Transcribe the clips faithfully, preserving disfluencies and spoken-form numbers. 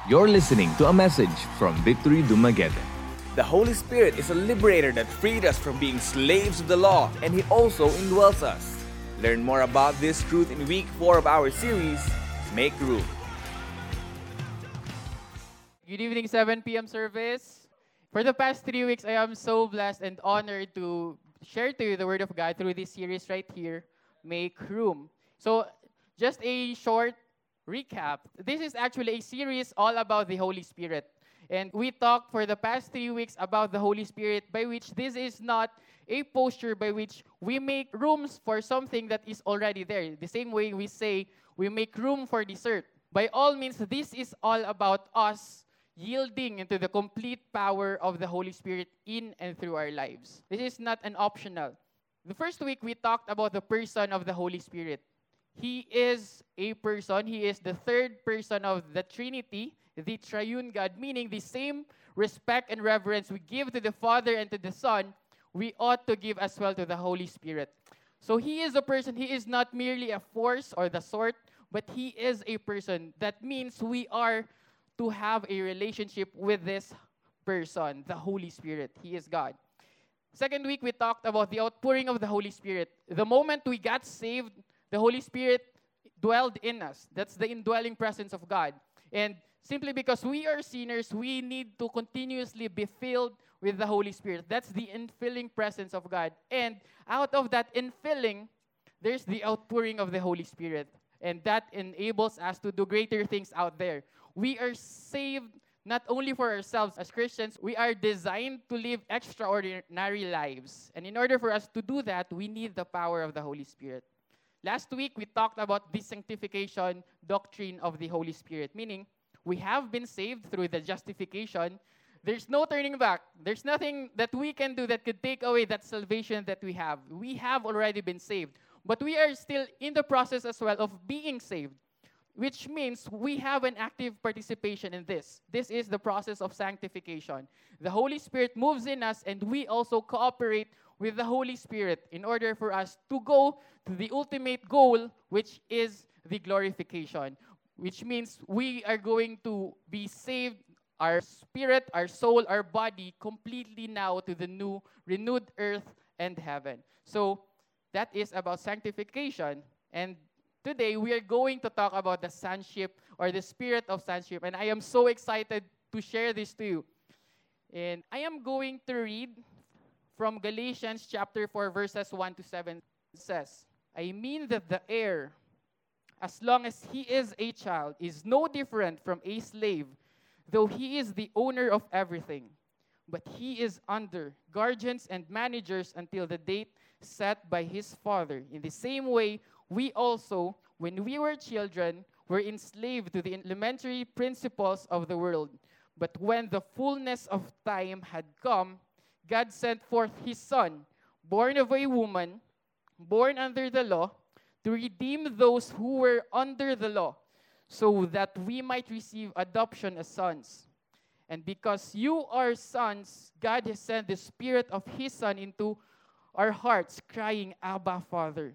You're listening to a message from Victory Dumaguete. The Holy Spirit is a liberator that freed us from being slaves of the law, and He also indwells us. Learn more about this truth in week four of our series, Make Room. Good evening, seven p.m. service. For the past three weeks, I am so blessed and honored to share to you the Word of God through this series right here, Make Room. So, just a short recap. This is actually a series all about the Holy Spirit. And we talked for the past three weeks about the Holy Spirit, by which this is not a posture by which we make rooms for something that is already there. The same way we say we make room for dessert. By all means, this is all about us yielding into the complete power of the Holy Spirit in and through our lives. This is not an optional. The first week, we talked about the person of the Holy Spirit. He is a person. He is the third person of the Trinity, the triune God, meaning the same respect and reverence we give to the Father and to the Son, we ought to give as well to the Holy Spirit. So He is a person. He is not merely a force or the sort, but He is a person. That means we are to have a relationship with this person, the Holy Spirit. He is God. Second week, we talked about the outpouring of the Holy Spirit. The moment we got saved, the Holy Spirit dwelled in us. That's the indwelling presence of God. And simply because we are sinners, we need to continuously be filled with the Holy Spirit. That's the infilling presence of God. And out of that infilling, there's the outpouring of the Holy Spirit. And that enables us to do greater things out there. We are saved not only for ourselves as Christians, we are designed to live extraordinary lives. And in order for us to do that, we need the power of the Holy Spirit. Last week, we talked about the sanctification doctrine of the Holy Spirit, meaning we have been saved through the justification. There's no turning back. There's nothing that we can do that could take away that salvation that we have. We have already been saved, but we are still in the process as well of being saved, which means we have an active participation in this. This is the process of sanctification. The Holy Spirit moves in us, and we also cooperate with the Holy Spirit in order for us to go to the ultimate goal, which is the glorification, which means we are going to be saved, our spirit, our soul, our body, completely now to the new, renewed earth and heaven. So that is about sanctification. And today, we are going to talk about the sonship or the spirit of sonship. And I am so excited to share this to you. And I am going to read from Galatians chapter four, verses one to seven. It says, I mean that the heir, as long as he is a child, is no different from a slave, though he is the owner of everything. But he is under guardians and managers until the date set by his father. In the same way, we also, when we were children, were enslaved to the elementary principles of the world. But when the fullness of time had come, God sent forth His Son, born of a woman, born under the law, to redeem those who were under the law, so that we might receive adoption as sons. And because you are sons, God has sent the Spirit of His Son into our hearts, crying, Abba, Father.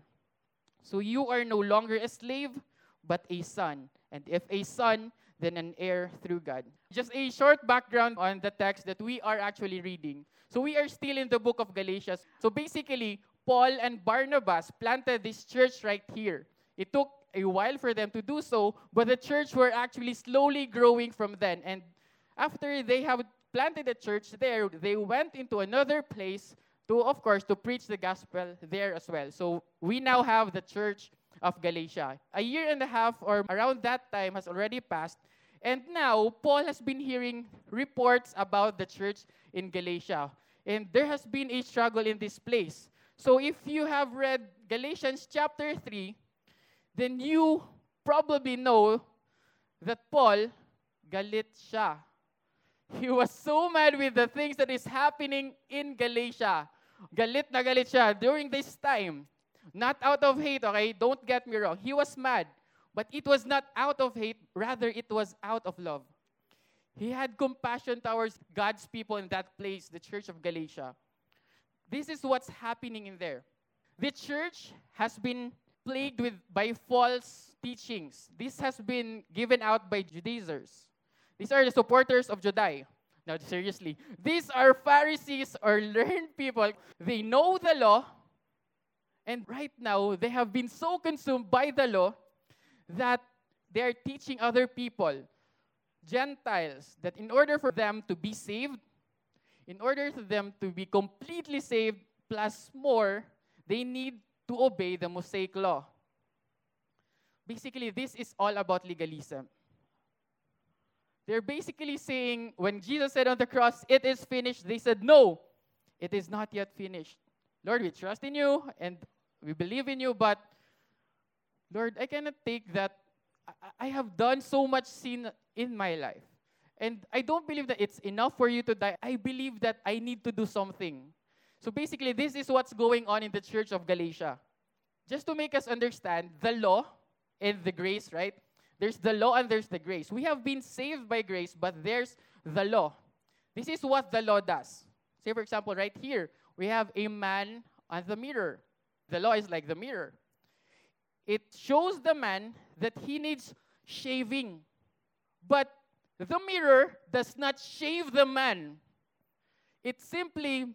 So you are no longer a slave, but a son. And if a son, then an heir through God. Just a short background on the text that we are actually reading. So we are still in the book of Galatians. So basically, Paul and Barnabas planted this church right here. It took a while for them to do so, but the church were actually slowly growing from then. And after they have planted a church there, they went into another place to, of course, to preach the gospel there as well. So we now have the church of Galatia. A year and a half or around that time has already passed. And now, Paul has been hearing reports about the church in Galatia. And there has been a struggle in this place. So if you have read Galatians chapter three, then you probably know that Paul, galit siya. He was so mad with the things that is happening in Galatia. Galit na galit siya during this time. Not out of hate, okay? Don't get me wrong. He was mad. But it was not out of hate. Rather, it was out of love. He had compassion towards God's people in that place, the church of Galatia. This is what's happening in there. The church has been plagued with by false teachings. This has been given out by Judaizers. These are the supporters of Jodai. Now, seriously, these are Pharisees or learned people. They know the law, and right now, they have been so consumed by the law that they are teaching other people, Gentiles, that in order for them to be saved, in order for them to be completely saved, plus more, they need to obey the Mosaic law. Basically, this is all about legalism. They're basically saying, when Jesus said on the cross, "It is finished," they said, "No, it is not yet finished. Lord, we trust in you, and we believe in you, but Lord, I cannot take that. I, I have done so much sin in my life, and I don't believe that it's enough for you to die. I believe that I need to do something." So basically, this is what's going on in the church of Galatia. Just to make us understand, the law and the grace, right? There's the law and there's the grace. We have been saved by grace, but there's the law. This is what the law does. Say, for example, right here, we have a man on the mirror. The law is like the mirror. It shows the man that he needs shaving. But the mirror does not shave the man. It simply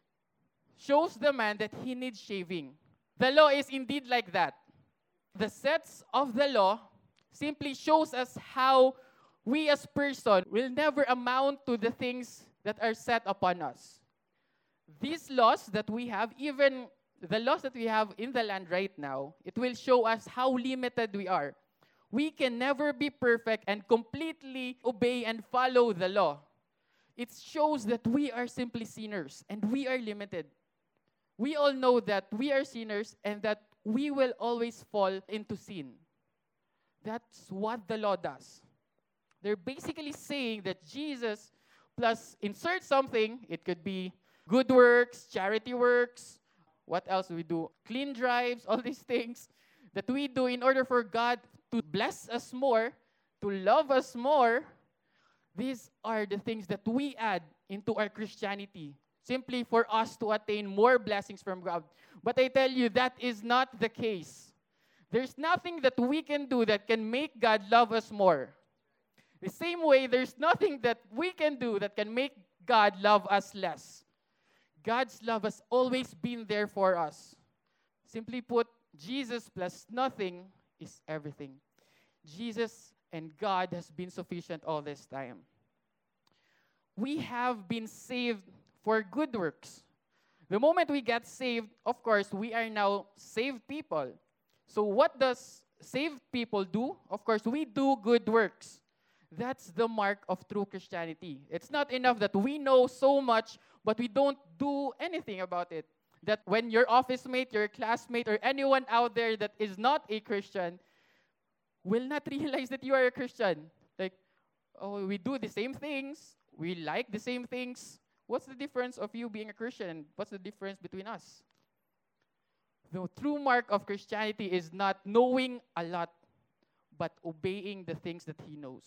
shows the man that he needs shaving. The law is indeed like that. The sets of the law simply shows us how we as person will never amount to the things that are set upon us. These laws that we have, even the laws that we have in the land right now, it will show us how limited we are. We can never be perfect and completely obey and follow the law. It shows that we are simply sinners and we are limited. We all know that we are sinners and that we will always fall into sin. That's what the law does. They're basically saying that Jesus plus insert something. It could be good works, charity works. What else do we do? Clean drives, all these things that we do in order for God to bless us more, to love us more. These are the things that we add into our Christianity, simply for us to attain more blessings from God. But I tell you, that is not the case. There's nothing that we can do that can make God love us more. The same way, there's nothing that we can do that can make God love us less. God's love has always been there for us. Simply put, Jesus plus nothing is everything. Jesus and God has been sufficient all this time. We have been saved for good works. The moment we get saved, of course, we are now saved people. So what does saved people do? Of course, we do good works. That's the mark of true Christianity. It's not enough that we know so much, but we don't do anything about it. That when your office mate, your classmate, or anyone out there that is not a Christian will not realize that you are a Christian. Like, oh, we do the same things. We like the same things. What's the difference of you being a Christian? What's the difference between us? The true mark of Christianity is not knowing a lot, but obeying the things that He knows.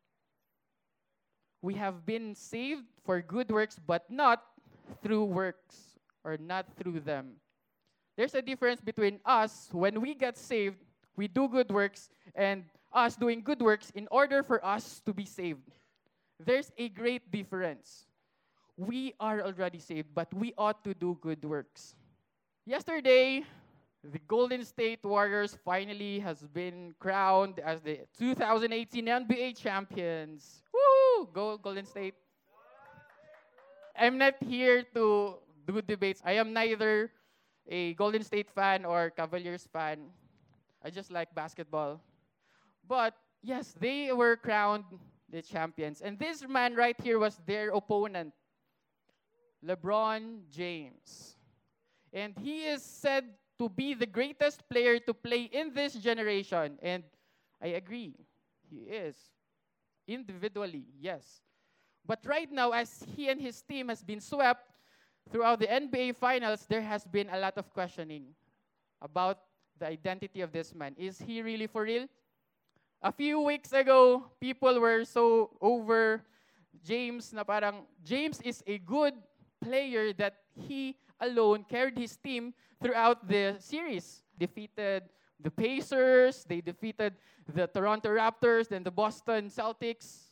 We have been saved for good works, but not through works, or not through them. There's a difference between us, when we get saved, we do good works, and us doing good works in order for us to be saved. There's a great difference. We are already saved, but we ought to do good works. Yesterday, the Golden State Warriors finally has been crowned as the two thousand eighteen N B A champions. Woo! Go Golden State. I'm not here to do debates. I am neither a Golden State fan or Cavaliers fan. I just like basketball. But yes, they were crowned the champions. And this man right here was their opponent, LeBron James. And he is said to be the greatest player to play in this generation. And I agree, he is. Individually, yes. But right now, as he and his team has been swept throughout the N B A Finals, there has been a lot of questioning about the identity of this man. Is he really for real? A few weeks ago, people were so over James na parang James is a good player that he alone carried his team throughout the series. Defeated the Pacers, they defeated the Toronto Raptors, then the Boston Celtics.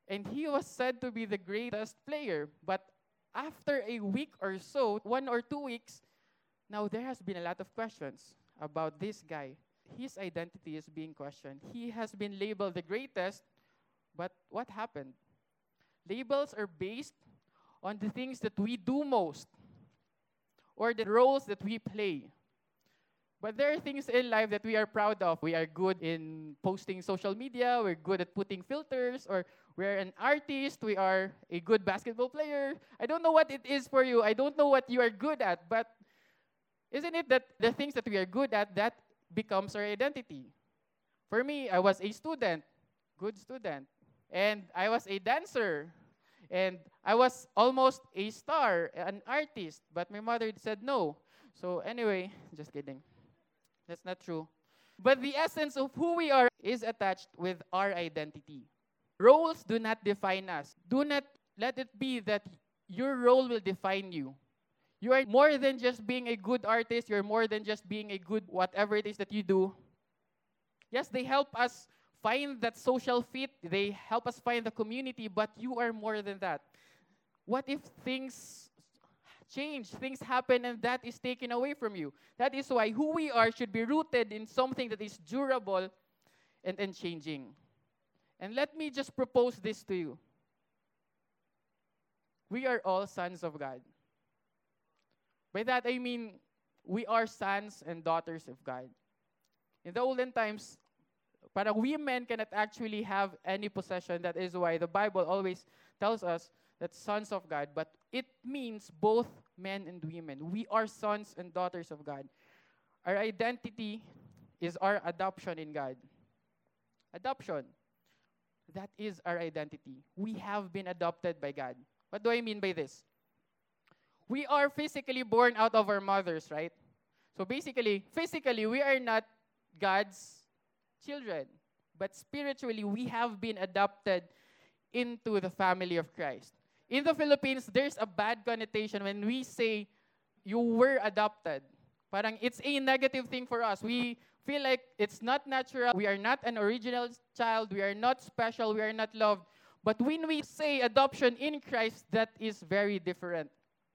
And he was said to be the greatest player. But after a week or so, one or two weeks, now there has been a lot of questions about this guy. His identity is being questioned. He has been labeled the greatest, but what happened? Labels are based on the things that we do most or the roles that we play. But there are things in life that we are proud of. We are good in posting social media. We're good at putting filters. Or we're an artist. We are a good basketball player. I don't know what it is for you. I don't know what you are good at. But isn't it that the things that we are good at, that becomes our identity? For me, I was a student. Good student. And I was a dancer. And I was almost a star, an artist. But my mother said no. So anyway, just kidding. That's not true. But the essence of who we are is attached with our identity. Roles do not define us. Do not let it be that your role will define you. You are more than just being a good artist. You're more than just being a good whatever it is that you do. Yes, they help us find that social fit. They help us find the community, but you are more than that. What if things change, things happen, and that is taken away from you? That is why who we are should be rooted in something that is durable and unchanging. And let me just propose this to you. We are all sons of God. By that I mean, we are sons and daughters of God. In the olden times, parang women cannot actually have any possession. That is why the Bible always tells us that sons of God, but it means both men and women. We are sons and daughters of God. Our identity is our adoption in God. Adoption. That is our identity. We have been adopted by God. What do I mean by this? We are physically born out of our mothers, right? So basically, physically, we are not God's children. But spiritually, we have been adopted into the family of Christ. In the Philippines, there's a bad connotation when we say you were adopted. Parang it's a negative thing for us. We feel like it's not natural. We are not an original child. We are not special. We are not loved. But when we say adoption in Christ, that is very different.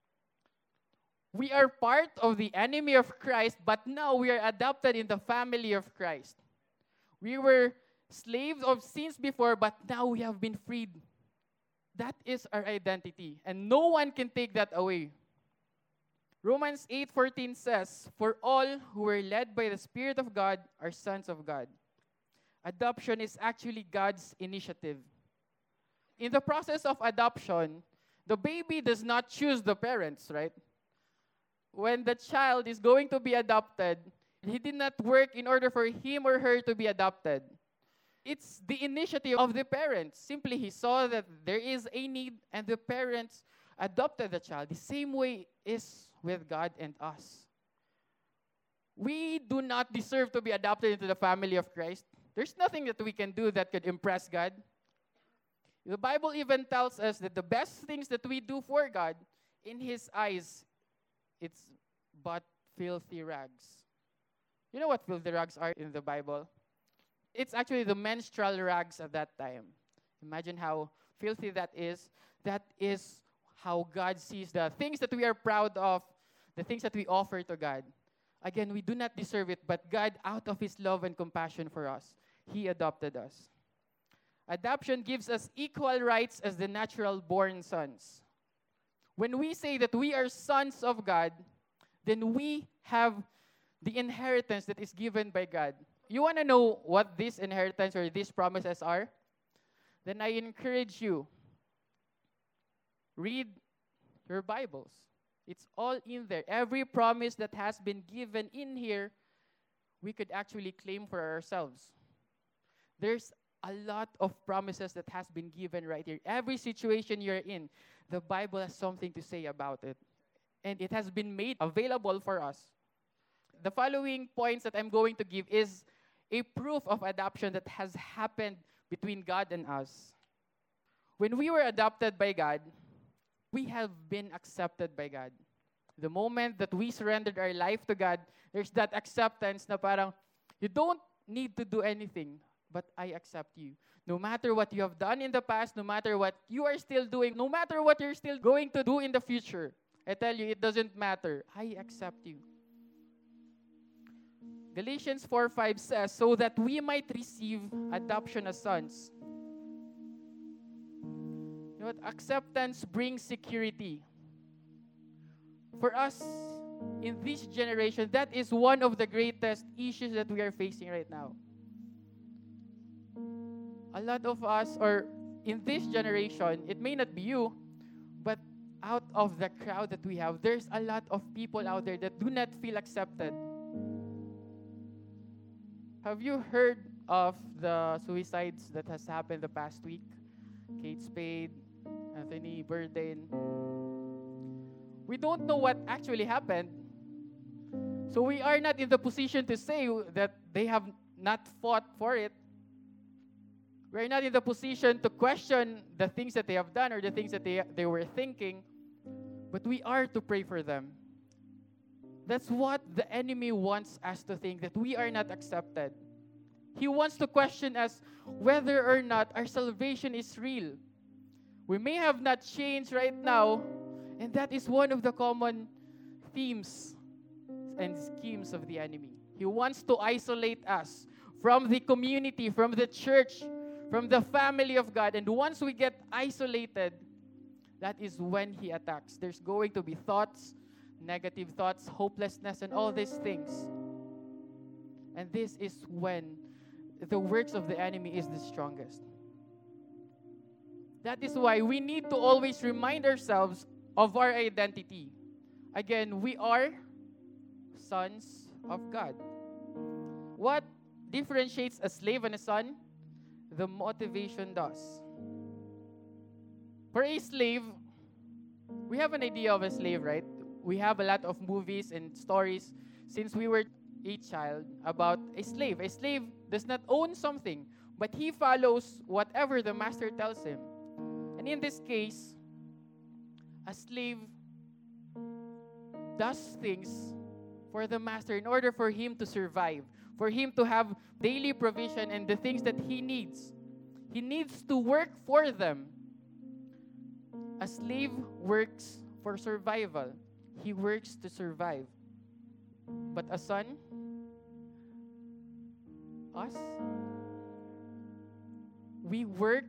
We are part of the enemy of Christ, but now we are adopted in the family of Christ. We were slaves of sins before, but now we have been freed. That is our identity, and no one can take that away. Romans eight fourteen says, "For all who were led by the Spirit of God are sons of God." Adoption is actually God's initiative. In the process of adoption, the baby does not choose the parents, right? When the child is going to be adopted, he did not work in order for him or her to be adopted. It's the initiative of the parents. Simply, he saw that there is a need, and the parents adopted the child. The same way is with God and us. We do not deserve to be adopted into the family of Christ. There's nothing that we can do that could impress God. The Bible even tells us that the best things that we do for God, in His eyes, it's but filthy rags. You know what filthy rags are in the Bible? It's actually the menstrual rags at that time. Imagine how filthy that is. That is how God sees the things that we are proud of, the things that we offer to God. Again, we do not deserve it, but God, out of His love and compassion for us, He adopted us. Adoption gives us equal rights as the natural-born sons. When we say that we are sons of God, then we have the inheritance that is given by God. You want to know what this inheritance or these promises are? Then I encourage you, read your Bibles. It's all in there. Every promise that has been given in here, we could actually claim for ourselves. There's a lot of promises that has been given right here. Every situation you're in, the Bible has something to say about it. And it has been made available for us. The following points that I'm going to give is a proof of adoption that has happened between God and us. When we were adopted by God, we have been accepted by God. The moment that we surrendered our life to God, there's that acceptance na parang, you don't need to do anything, but I accept you. No matter what you have done in the past, no matter what you are still doing, no matter what you're still going to do in the future, I tell you, it doesn't matter. I accept you. Galatians four five says, so that we might receive adoption as sons. You know what? Acceptance brings security. For us, in this generation, that is one of the greatest issues that we are facing right now. A lot of us, or in this generation, it may not be you, but out of the crowd that we have, there's a lot of people out there that do not feel accepted. Have you heard of the suicides that has happened the past week? Kate Spade, Anthony Bourdain. We don't know what actually happened. So we are not in the position to say that they have not fought for it. We're not in the position to question the things that they have done or the things that they, they were thinking. But we are to pray for them. That's what the enemy wants us to think, that we are not accepted. He wants to question us whether or not our salvation is real. We may have not changed right now, and that is one of the common themes and schemes of the enemy. He wants to isolate us from the community, from the church, from the family of God. And once we get isolated, that is when he attacks. There's going to be thoughts, negative thoughts, hopelessness, and all these things. And this is when the works of the enemy is the strongest. That is why we need to always remind ourselves of our identity. Again, we are sons of God. What differentiates a slave and a son? The motivation does. For a slave, we have an idea of a slave, right? We have a lot of movies and stories since we were a child about a slave. A slave does not own something, but he follows whatever the master tells him. And in this case, a slave does things for the master in order for him to survive, for him to have daily provision and the things that he needs. He needs to work for them. A slave works for survival. He works to survive. But a son, us, we work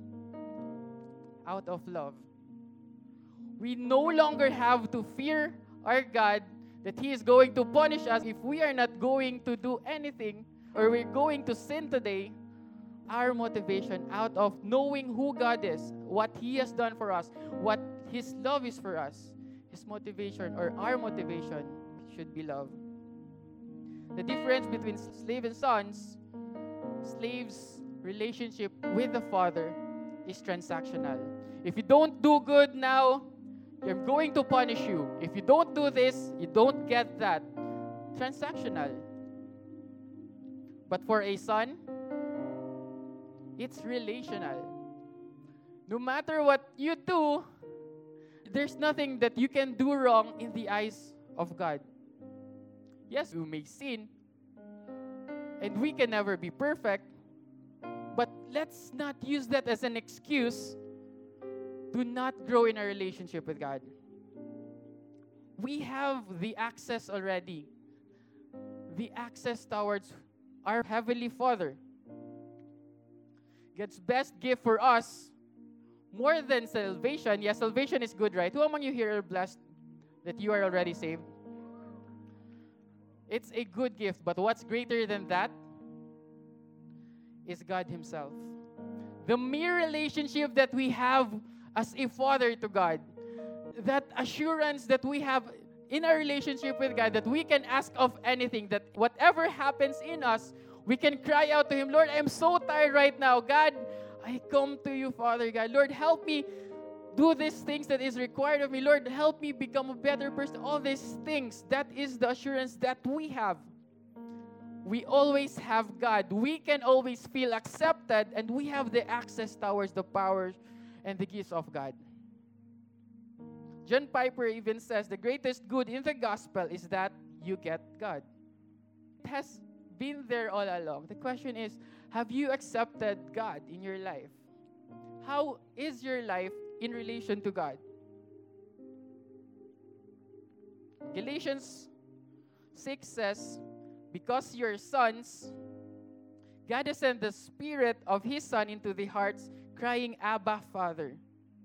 out of love. We no longer have to fear our God that He is going to punish us if we are not going to do anything or we're going to sin today. Our motivation out of knowing who God is, what He has done for us, what His love is for us, His motivation or our motivation should be love. The difference between slave and sons, slaves' relationship with the Father is transactional. If you don't do good now, I'm going to punish you. If you don't do this, you don't get that. Transactional. But for a son, it's relational. No matter what you do, there's nothing that you can do wrong in the eyes of God. Yes, we may sin, and we can never be perfect, but let's not use that as an excuse to not grow in our relationship with God. We have the access already, the access towards our Heavenly Father. God's best gift for us, more than salvation. Yes, salvation is good, right? Who among you here are blessed that you are already saved? It's a good gift, but what's greater than that is God Himself. The mere relationship that we have as a father to God, that assurance that we have in our relationship with God, that we can ask of anything, that whatever happens in us, we can cry out to Him, Lord, I'm so tired right now. God, I come to you, Father God. Lord, help me do these things that is required of me. Lord, help me become a better person. All these things, that is the assurance that we have. We always have God. We can always feel accepted, and we have the access towards the powers and the gifts of God. John Piper even says the greatest good in the gospel is that you get God. It has been there all along. The question is, Have you accepted God in your life? How is your life in relation to God? Galatians six says, because you're sons, God has sent the Spirit of His Son into the hearts, crying, Abba, Father.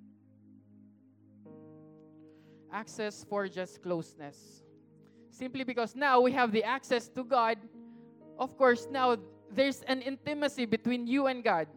Access for just closeness. Simply because now we have the access to God, of course, now there's an intimacy between you and God.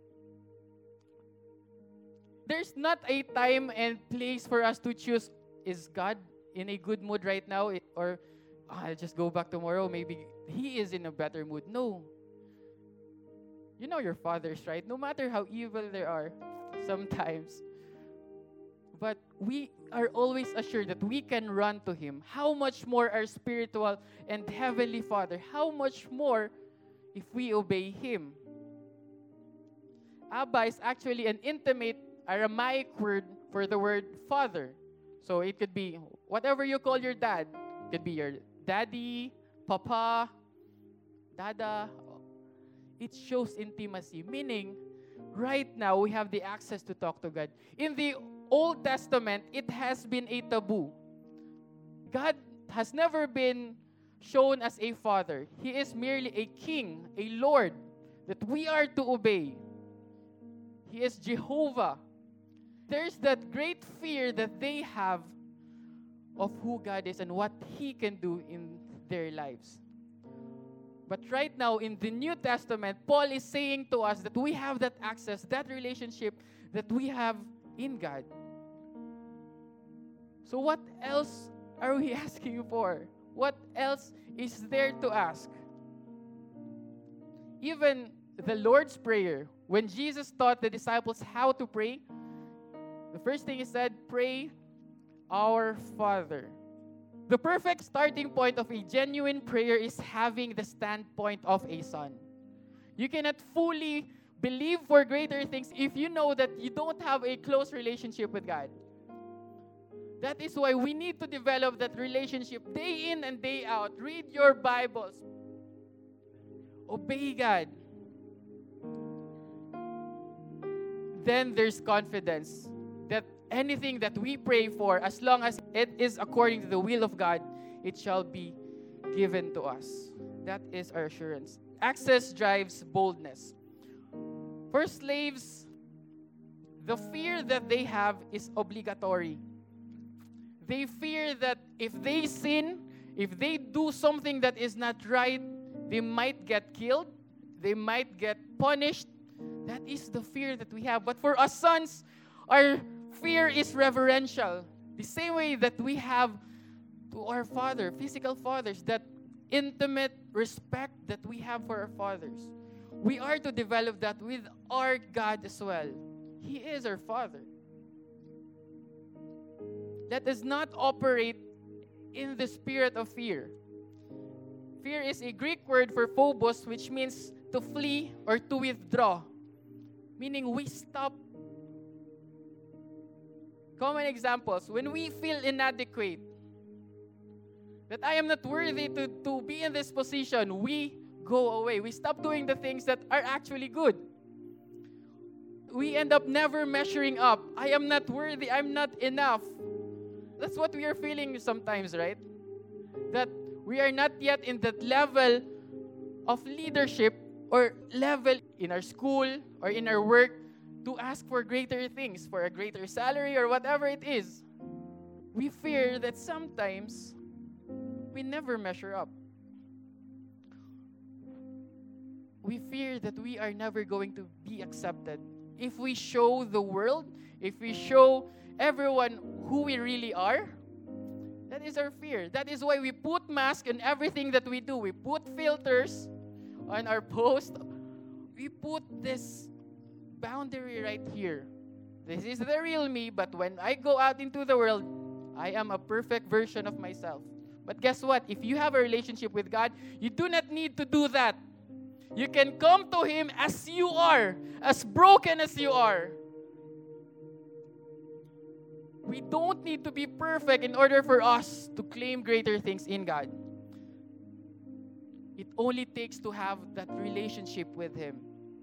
There's not a time and place for us to choose, is God in a good mood right now? Or oh, I'll just go back tomorrow. Maybe He is in a better mood. No. You know your fathers, right? No matter how evil they are sometimes. But we are always assured that we can run to Him. How much more our spiritual and heavenly Father? How much more if we obey Him? Abba is actually an intimate Aramaic word for the word father. So it could be whatever you call your dad. It could be your daddy, papa, dada. It shows intimacy, meaning right now we have the access to talk to God. In the Old Testament, it has been a taboo. God has never been shown as a father. He is merely a king, a Lord that we are to obey. He is Jehovah. There's that great fear that they have of who God is and what He can do in their lives. But right now in the New Testament, Paul is saying to us that we have that access, that relationship that we have in God. So what else are we asking for? What else is there to ask? Even the Lord's Prayer, when Jesus taught the disciples how to pray, the first thing He said, pray, our Father. The perfect starting point of a genuine prayer is having the standpoint of a son. You cannot fully believe for greater things if you know that you don't have a close relationship with God. That is why we need to develop that relationship day in and day out. Read your Bibles. Obey God. Then there's confidence that anything that we pray for, as long as it is according to the will of God, it shall be given to us. That is our assurance. Access drives boldness. For slaves, the fear that they have is obligatory. They fear that if they sin, if they do something that is not right, they might get killed, they might get punished. That is the fear that we have. But for us sons, our fear is reverential. The same way that we have to our father, physical fathers, that intimate respect that we have for our fathers. We are to develop that with our God as well. He is our Father. Let us not operate in the spirit of fear. Fear is a Greek word for phobos, which means to flee or to withdraw. Meaning we stop. Common examples, when we feel inadequate, that I am not worthy to, to be in this position, we go away. We stop doing the things that are actually good. We end up never measuring up. I am not worthy. I'm not enough. That's what we are feeling sometimes, right? That we are not yet in that level of leadership or level in our school or in our work to ask for greater things, for a greater salary or whatever it is. We fear that sometimes we never measure up. We fear that we are never going to be accepted. If we show the world, if we show everyone who we really are, that is our fear. That is why we put masks on everything that we do. We put filters on our post. We put this boundary right here. This is the real me, but when I go out into the world, I am a perfect version of myself. But guess what? If you have a relationship with God, you do not need to do that. You can come to Him as you are, as broken as you are. We don't need to be perfect in order for us to claim greater things in God. It only takes to have that relationship with Him.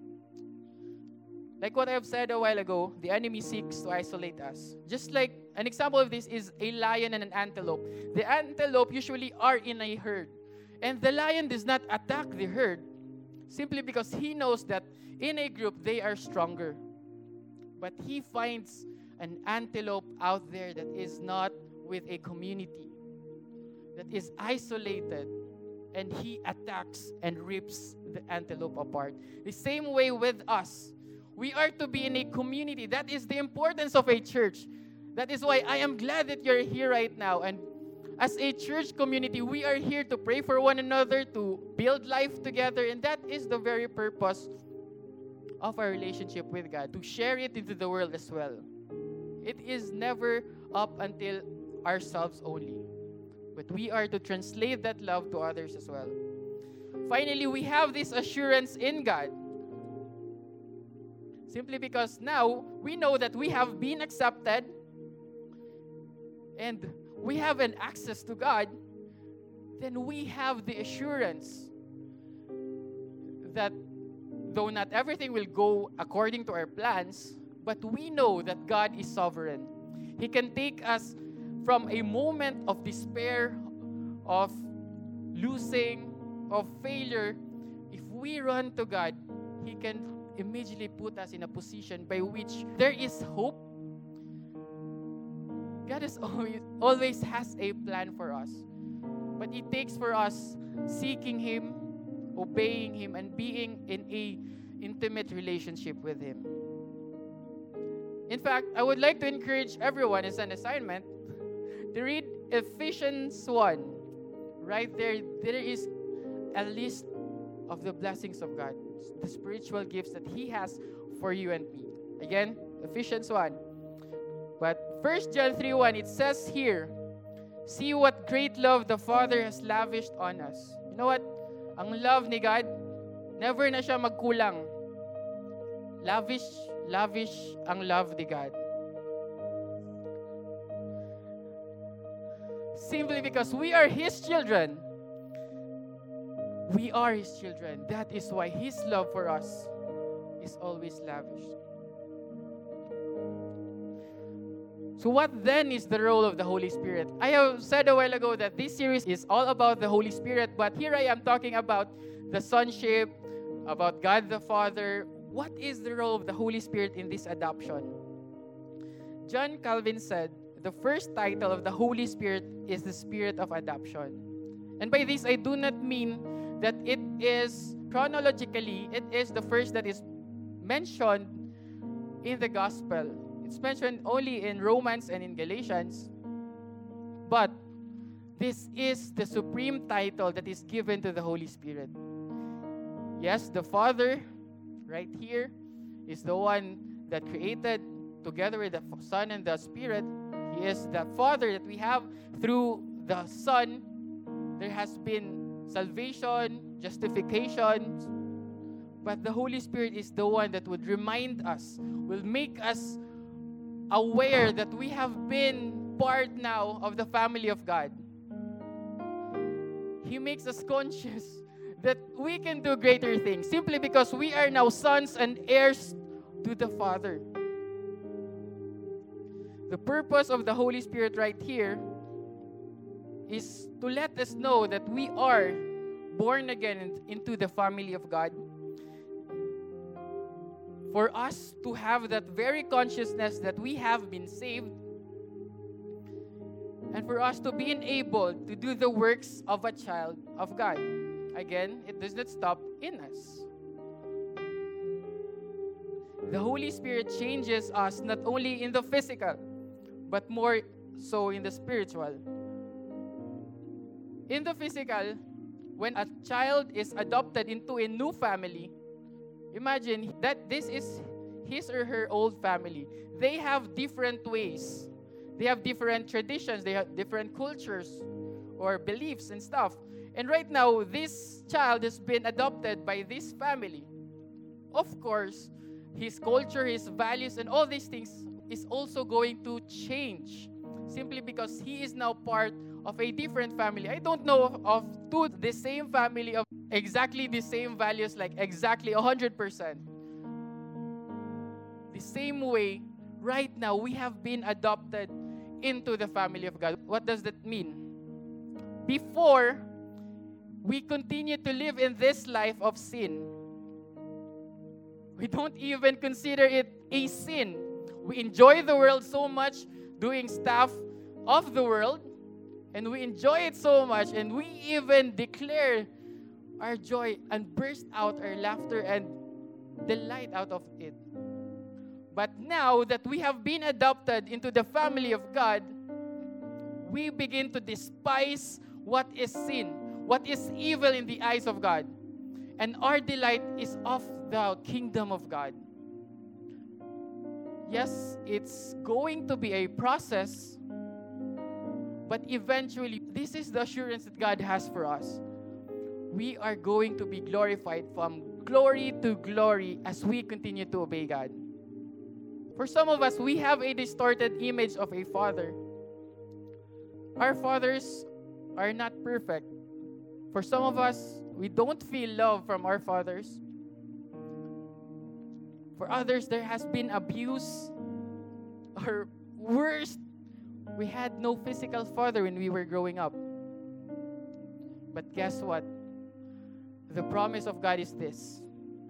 Like what I have said a while ago, the enemy seeks to isolate us. Just like an example of this is a lion and an antelope. The antelope usually are in a herd. And the lion does not attack the herd simply because he knows that in a group they are stronger. But he finds an antelope out there that is not with a community, that is isolated, and he attacks and rips the antelope apart. The same way with us. We are to be in a community. That is the importance of a church. That is why I am glad that you're here right now. And as a church community, we are here to pray for one another, to build life together. And that is the very purpose of our relationship with God, to share it into the world as well. It is never up until ourselves only. But we are to translate that love to others as well. Finally, we have this assurance in God. Simply because now we know that we have been accepted and we have an access to God, then we have the assurance that though not everything will go according to our plans, but we know that God is sovereign. He can take us from a moment of despair, of losing, of failure. If we run to God, He can immediately put us in a position by which there is hope. God is always, always has a plan for us. But it takes for us seeking Him, obeying Him, and being in a intimate relationship with Him. In fact, I would like to encourage everyone as an assignment to read Ephesians one. Right there, there is a list of the blessings of God, the spiritual gifts that He has for you and me. Again, Ephesians one. But First John three one, it says here, see what great love the Father has lavished on us. You know what? Ang love ni God, never na siya magkulang. Lavish, lavish ang love ni God. Simply because we are His children. We are His children. That is why His love for us is always lavish. So what then is the role of the Holy Spirit? I have said a while ago that this series is all about the Holy Spirit, but here I am talking about the sonship, about God the Father. What is the role of the Holy Spirit in this adoption? John Calvin said, the first title of the Holy Spirit is the Spirit of adoption. And by this, I do not mean that it is chronologically, it is the first that is mentioned in the gospel. It's mentioned only in Romans and in Galatians. But this is the supreme title that is given to the Holy Spirit. Yes, the Father, right here, is the one that created together with the Son and the Spirit. He is the Father that we have through the Son. There has been salvation, justification. But the Holy Spirit is the one that would remind us, will make us aware that we have been part now of the family of God. He makes us conscious that we can do greater things simply because we are now sons and heirs to the Father. The purpose of the Holy Spirit right here is to let us know that we are born again into the family of God. For us to have that very consciousness that we have been saved, and for us to be enabled to do the works of a child of God. Again, it does not stop in us. The Holy Spirit changes us not only in the physical, but more so in the spiritual. In the physical, when a child is adopted into a new family, imagine that this is his or her old family. They have different ways. They have different traditions. They have different cultures or beliefs and stuff. And right now, this child has been adopted by this family. Of course, his culture, his values, and all these things is also going to change simply because he is now part of a different family. I don't know of, of two the same family of exactly the same values, like exactly one hundred percent. The same way, right now, we have been adopted into the family of God. What does that mean? Before, we continue to live in this life of sin. We don't even consider it a sin. We enjoy the world so much, doing stuff of the world, and we enjoy it so much, and we even declare our joy and burst out our laughter and delight out of it. But now that we have been adopted into the family of God, we begin to despise what is sin, what is evil in the eyes of God. And our delight is of the kingdom of God. Yes, it's going to be a process, but eventually, this is the assurance that God has for us. We are going to be glorified from glory to glory as we continue to obey God. For some of us, we have a distorted image of a father. Our fathers are not perfect. For some of us, we don't feel love from our fathers. For others, there has been abuse. Or worse, we had no physical father when we were growing up. But guess what? The promise of God is this.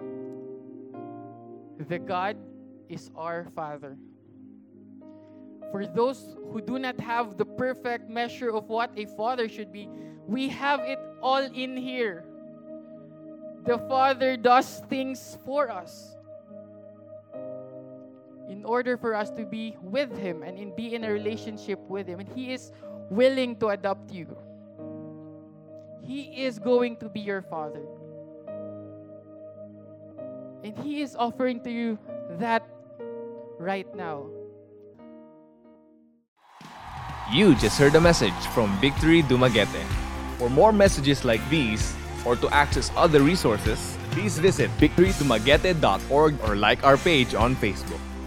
The God is our Father. For those who do not have the perfect measure of what a father should be, we have it all in here. The Father does things for us in order for us to be with Him and in, be in a relationship with Him. And He is willing to adopt you. He is going to be your Father. And He is offering to you that right now. You just heard a message from Victory Dumaguete. For more messages like these, or to access other resources, please visit victory dumaguete dot org or like our page on Facebook.